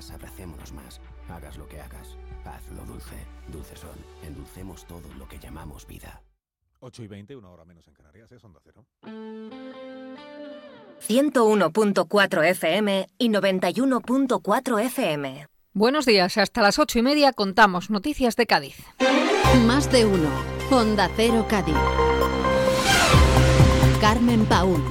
días abracémonos más. Hagas lo que hagas, hazlo dulce. Dulcesol, endulcemos todo lo que llamamos vida. 8:20, 1 hora menos en Canarias, es Onda Cero. 101.4 FM y 91.4 FM. Buenos días, hasta las 8:30 contamos noticias de Cádiz. Más de uno, Onda Cero Cádiz. Carmen Paúl.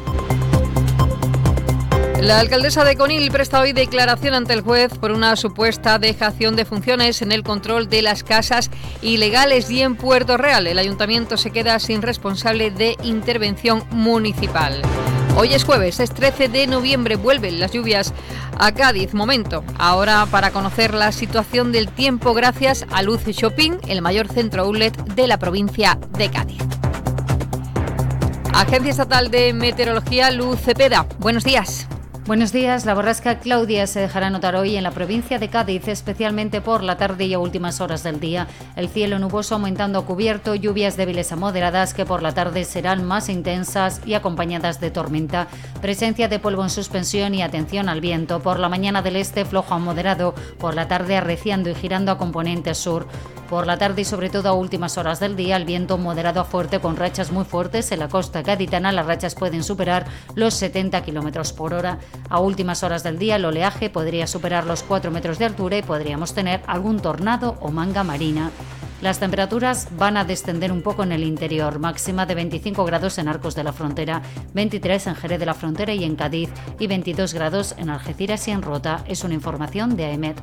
La alcaldesa de Conil presta hoy declaración ante el juez por una supuesta dejación de funciones en el control de las casas ilegales, y en Puerto Real el ayuntamiento se queda sin responsable de intervención municipal. Hoy es jueves, es 13 de noviembre, vuelven las lluvias a Cádiz. Momento ahora para conocer la situación del tiempo gracias a Luz Shopping, el mayor centro outlet de la provincia de Cádiz. Agencia Estatal de Meteorología, Luz Cepeda, buenos días. Buenos días. La borrasca Claudia se dejará notar hoy en la provincia de Cádiz, especialmente por la tarde y a últimas horas del día. El cielo nuboso aumentando a cubierto, lluvias débiles a moderadas que por la tarde serán más intensas y acompañadas de tormenta. Presencia de polvo en suspensión y atención al viento. Por la mañana del este flojo a moderado, por la tarde arreciando y girando a componente sur. Por la tarde y sobre todo a últimas horas del día, el viento moderado a fuerte con rachas muy fuertes. En la costa gaditana las rachas pueden superar los 70 km por hora. A últimas horas del día el oleaje podría superar los 4 metros de altura y podríamos tener algún tornado o manga marina. Las temperaturas van a descender un poco en el interior, máxima de 25 grados en Arcos de la Frontera, 23 en Jerez de la Frontera y en Cádiz, y 22 grados en Algeciras y en Rota. Es una información de AEMET.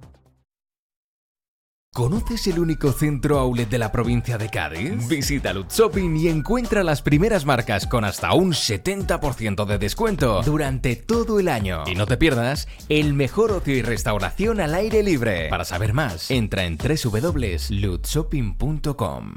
¿Conoces el único centro outlet de la provincia de Cádiz? Visita Luz Shopping y encuentra las primeras marcas con hasta un 70% de descuento durante todo el año. Y no te pierdas el mejor ocio y restauración al aire libre. Para saber más, entra en www.luzshopping.com.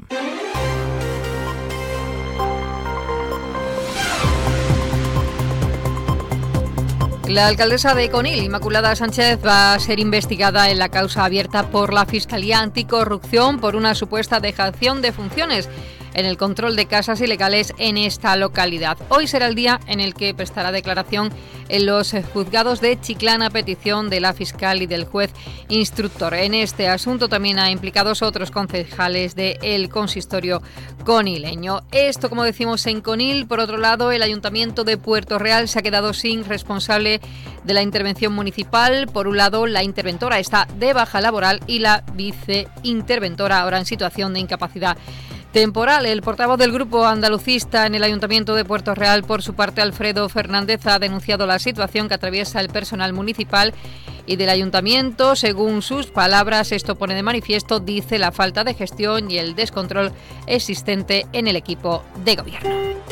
La alcaldesa de Conil, Inmaculada Sánchez, va a ser investigada en la causa abierta por la Fiscalía Anticorrupción por una supuesta dejación de funciones en el control de casas ilegales en esta localidad. Hoy será el día en el que prestará declaración en los juzgados de Chiclana a petición de la fiscal y del juez instructor. En este asunto también ha implicados otros concejales del consistorio conileño. Esto, como decimos, en Conil. Por otro lado, el Ayuntamiento de Puerto Real se ha quedado sin responsable de la intervención municipal. Por un lado, la interventora está de baja laboral y la viceinterventora ahora en situación de incapacidad temporal. El portavoz del grupo andalucista en el Ayuntamiento de Puerto Real, por su parte, Alfredo Fernández, ha denunciado la situación que atraviesa el personal municipal y del Ayuntamiento. Según sus palabras, esto pone de manifiesto, dice, la falta de gestión y el descontrol existente en el equipo de gobierno.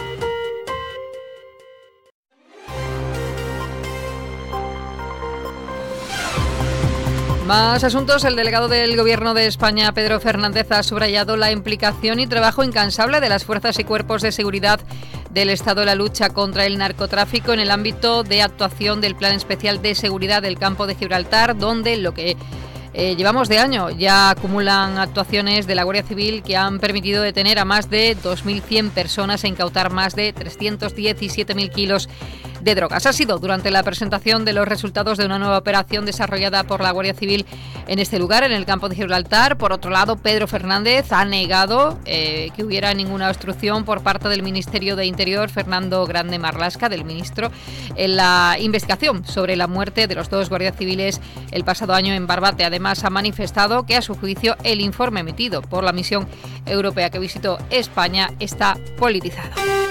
Más asuntos. El delegado del Gobierno de España, Pedro Fernández, ha subrayado la implicación y trabajo incansable de las fuerzas y cuerpos de seguridad del Estado en la lucha contra el narcotráfico en el ámbito de actuación del Plan Especial de Seguridad del Campo de Gibraltar, donde lo que llevamos de año ya acumulan actuaciones de la Guardia Civil que han permitido detener a más de 2.100 personas e incautar más de 317.000 kilos de drogas. Ha sido durante la presentación de los resultados de una nueva operación desarrollada por la Guardia Civil en este lugar, en el campo de Gibraltar. Por otro lado, Pedro Fernández ha negado que hubiera ninguna obstrucción por parte del Ministerio de Interior, Fernando Grande Marlaska, del ministro, en la investigación sobre la muerte de los dos guardias civiles el pasado año en Barbate. Además, ha manifestado que, a su juicio, el informe emitido por la misión europea que visitó España está politizado.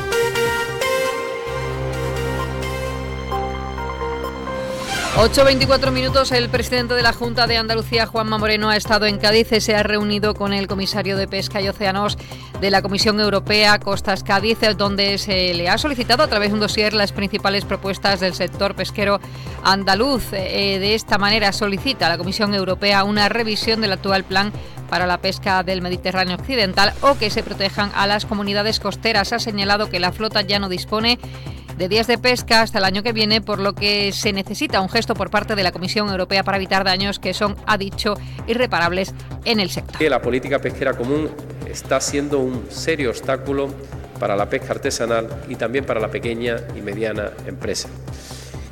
8:24 minutos. El presidente de la Junta de Andalucía, Juanma Moreno, ha estado en Cádiz y se ha reunido con el comisario de Pesca y Océanos de la Comisión Europea, Costas Cádiz, donde se le ha solicitado a través de un dossier las principales propuestas del sector pesquero andaluz. De esta manera solicita a la Comisión Europea una revisión del actual plan para la pesca del Mediterráneo occidental o que se protejan a las comunidades costeras. Ha señalado que la flota ya no dispone de días de pesca hasta el año que viene, por lo que se necesita un gesto por parte de la Comisión Europea para evitar daños que son, ha dicho, irreparables en el sector. La política pesquera común está siendo un serio obstáculo para la pesca artesanal y también para la pequeña y mediana empresa.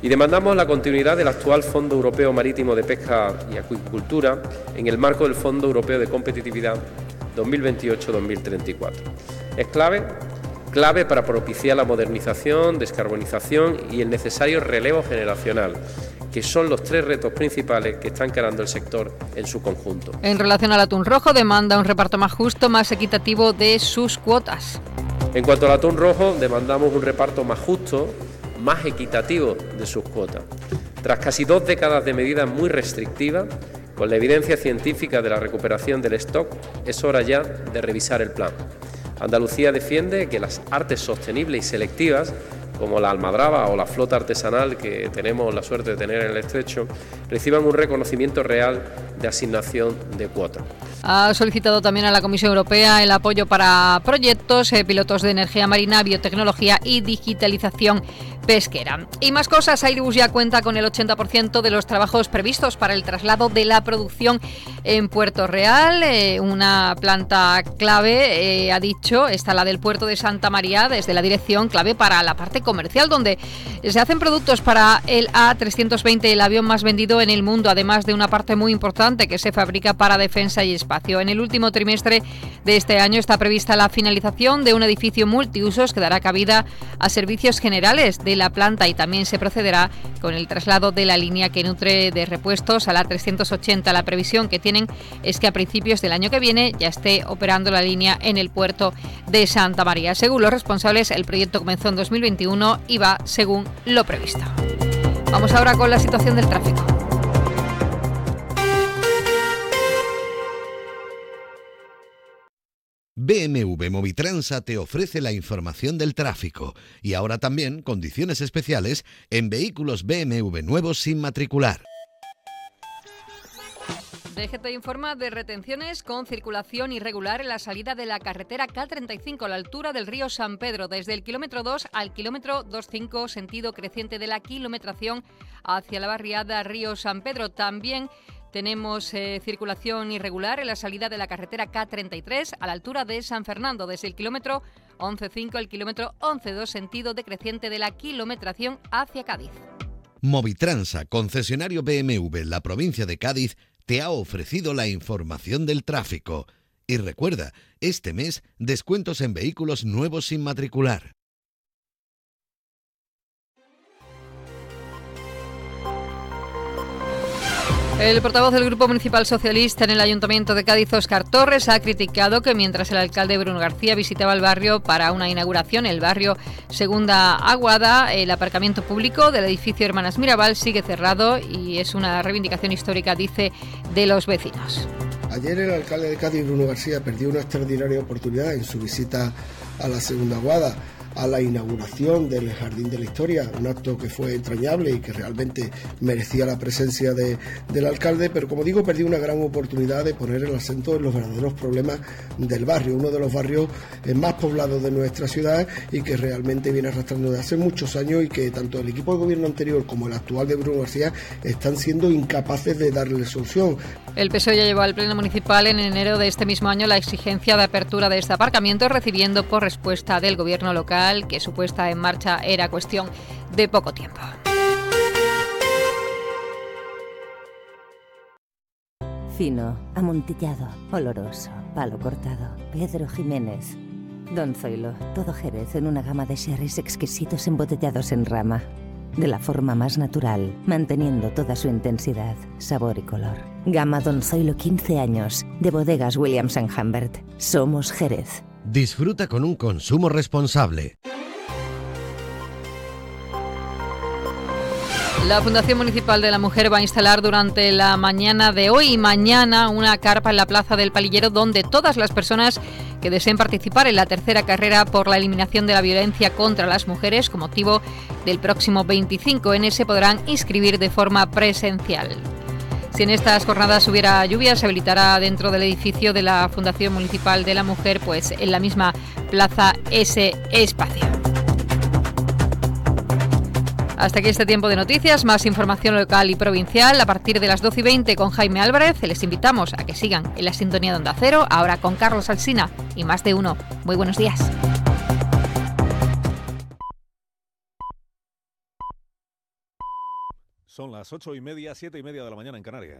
Y demandamos la continuidad del actual Fondo Europeo Marítimo de Pesca y Acuicultura en el marco del Fondo Europeo de Competitividad 2028-2034. Es clave para propiciar la modernización, descarbonización y el necesario relevo generacional, que son los 3 retos principales que está encarando el sector en su conjunto. En relación al atún rojo, demanda un reparto más justo, más equitativo de sus cuotas. En cuanto al atún rojo, demandamos un reparto más justo, más equitativo de sus cuotas. Tras casi 2 décadas de medidas muy restrictivas, con la evidencia científica de la recuperación del stock, es hora ya de revisar el plan. Andalucía defiende que las artes sostenibles y selectivas, como la almadraba o la flota artesanal que tenemos la suerte de tener en el estrecho, reciban un reconocimiento real de asignación de cuotas. Ha solicitado también a la Comisión Europea el apoyo para proyectos pilotos de energía marina, biotecnología y digitalización pesquera. Y más cosas, Airbus ya cuenta con el 80% de los trabajos previstos para el traslado de la producción en Puerto Real, una planta clave, ha dicho, está la del puerto de Santa María, desde la dirección clave para la parte comercial, donde se hacen productos para el A320, el avión más vendido en el mundo, además de una parte muy importante que se fabrica para defensa y espacio. En el último trimestre de este año está prevista la finalización de un edificio multiusos que dará cabida a servicios generales de la planta, y también se procederá con el traslado de la línea que nutre de repuestos a la 380. La previsión que tienen es que a principios del año que viene ya esté operando la línea en el puerto de Santa María. Según los responsables, el proyecto comenzó en 2021 y va según lo previsto. Vamos ahora con la situación del tráfico. BMW Movitransa te ofrece la información del tráfico y ahora también condiciones especiales en vehículos BMW nuevos sin matricular. DGT informa de retenciones con circulación irregular en la salida de la carretera K35 a la altura del río San Pedro, desde el kilómetro 2 al kilómetro 25, sentido creciente de la kilometración hacia la barriada Río San Pedro. También tenemos circulación irregular en la salida de la carretera K33 a la altura de San Fernando, desde el kilómetro 11.5 al kilómetro 11.2, sentido decreciente de la kilometración hacia Cádiz. Movitransa, concesionario BMW en la provincia de Cádiz, te ha ofrecido la información del tráfico. Y recuerda, este mes, descuentos en vehículos nuevos sin matricular. El portavoz del Grupo Municipal Socialista en el Ayuntamiento de Cádiz, Óscar Torres, ha criticado que mientras el alcalde Bruno García visitaba el barrio para una inauguración, el barrio Segunda Aguada, el aparcamiento público del edificio Hermanas Mirabal sigue cerrado y es una reivindicación histórica, dice, de los vecinos. Ayer el alcalde de Cádiz, Bruno García, perdió una extraordinaria oportunidad en su visita a la Segunda Aguada, a la inauguración del Jardín de la Historia, un acto que fue entrañable y que realmente merecía la presencia del alcalde, pero como digo, perdió una gran oportunidad de poner el acento en los verdaderos problemas del barrio, uno de los barrios más poblados de nuestra ciudad y que realmente viene arrastrando desde hace muchos años y que tanto el equipo de gobierno anterior como el actual de Bruno García están siendo incapaces de darle solución. El PSOE ya llevó al Pleno Municipal en enero de este mismo año la exigencia de apertura de este aparcamiento, recibiendo por respuesta del gobierno local que su puesta en marcha era cuestión de poco tiempo. Fino, amontillado, oloroso, palo cortado. Pedro Jiménez. Don Zoilo, todo Jerez en una gama de sherries exquisitos embotellados en rama. De la forma más natural, manteniendo toda su intensidad, sabor y color. Gama Don Zoilo 15 años, de bodegas Williams & Humbert. Somos Jerez. Disfruta con un consumo responsable. La Fundación Municipal de la Mujer va a instalar durante la mañana de hoy y mañana una carpa en la Plaza del Palillero donde todas las personas que deseen participar en la tercera carrera por la eliminación de la violencia contra las mujeres con motivo del próximo 25N se podrán inscribir de forma presencial. Si en estas jornadas hubiera lluvia, se habilitará dentro del edificio de la Fundación Municipal de la Mujer, pues en la misma plaza, ese espacio. Hasta aquí este tiempo de noticias, más información local y provincial a partir de las 12:20 con Jaime Álvarez. Les invitamos a que sigan en la sintonía de Onda Cero, ahora con Carlos Alsina y Más de Uno. Muy buenos días. Son las 8:30, 7:30 de la mañana en Canarias.